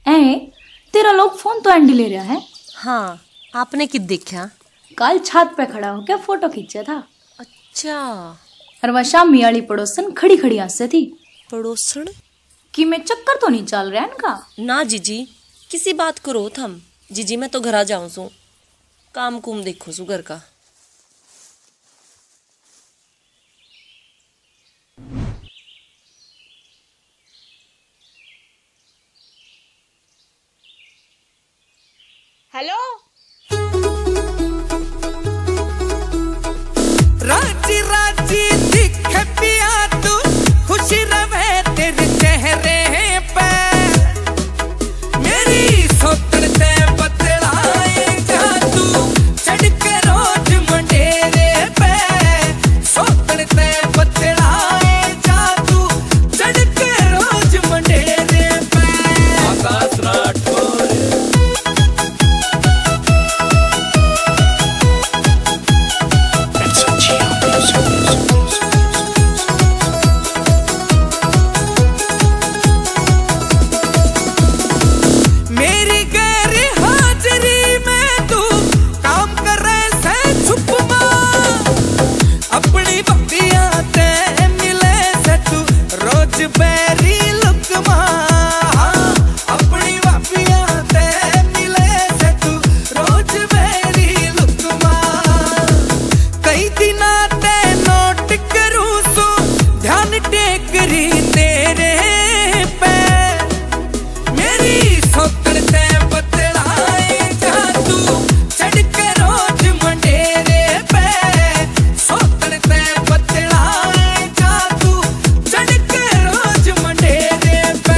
ए तेरा लोग फोन तो एंडी ले रहा है। हाँ, आपने कि देखा? कल छत पे खड़ा होकर फोटो खींचा था। अच्छा। और वह शामी वाली पड़ोसन खड़ी खड़ी हंसे थी। पड़ोसन कि मैं चक्कर तो नहीं चल रहा इनका? ना जीजी, किसी बात करो थम। जीजी मैं तो घर आ जाऊं सू, काम कुम देखो सू घर का। हेलो, राजी राजी दिखे पिया तू, खुशी रहे तेरे चेहरे पे। मेरी सोचन ते बतलाए जा तू, चढ़ के रोज मंडेरे पे। सोचन ते बतलाए जा तू, चढ़ के रोज मंडेरे पे। आकाश राठौर बेरी लुकमा, अपनी वापिया ते मिले से तू रोज बेरी लुकमा। कई दिना ते नोट करूं सो ध्यान टेकरी तेरे पे। मेरी सोचन ते बतलाए जा तू, चढ़ के रोज मंडेरे पे। सोचन ते बतलाए जा तू, चढ़ के रोज मंडेरे पे।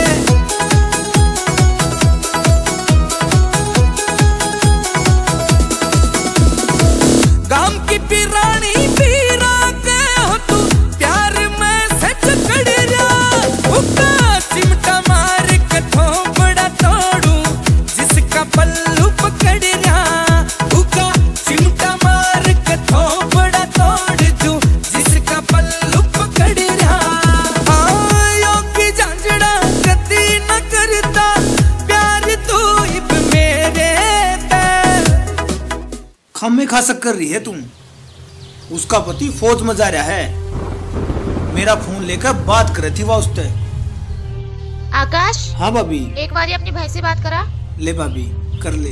गाम की पिरानी पीरा के हो तू, प्यार में सच कड़िया। उका चिमटा मार के थोपड़ा तोड़ू, जिसका पल्लू पकड़िया। उका चिमटा मार के थोपड़ा तोड़ दूं, जिसका पल्लू पकड़िया। योगी झांझड़ा गति न करता, प्यार तू इब मेरे पे। खामे खा कर रही है तुम। उसका पति फौज में जा रहा है। मेरा फोन लेकर बात कर रही थी वह उससे। आकाश। हाँ भाभी। एक बार अपनी भाई से बात करा। ले भाभी कर ले।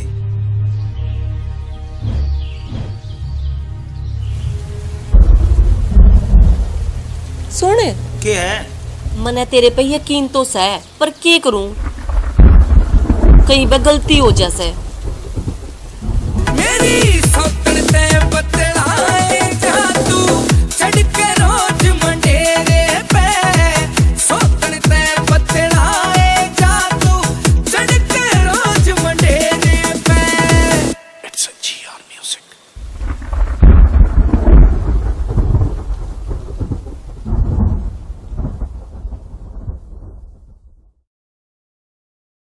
सुन, के है? मने तेरे पे यकीन तो है, पर के करूं? कहीं बे गलती हो जैसे। मेरी